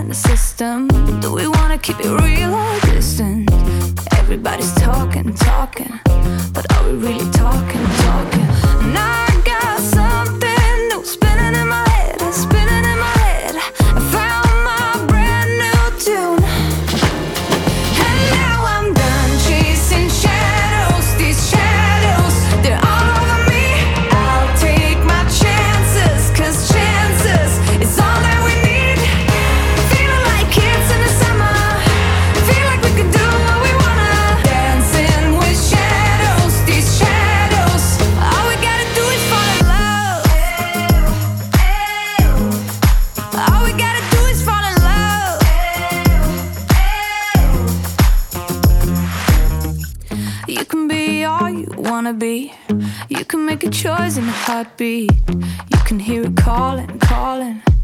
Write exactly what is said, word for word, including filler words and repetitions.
in the system. Do we wanna keep it real or distant? Everybody's talking, talking, but are we really talking, talking? Now I got something new spinning in my head, spinning in my head. I found my brand new tune, and now I'm done chasing shadows. These shadows, they're all over me. I'll take my chances, cause chances is all that we need. Feeling like kids in the summer, feel like we could do what we wanna. Dancing with shadows, these shadows, all we gotta do is fall in love. All we gotta do is fall in love. You can be all you wanna be. You can make a choice in a heartbeat. You can hear it calling, calling.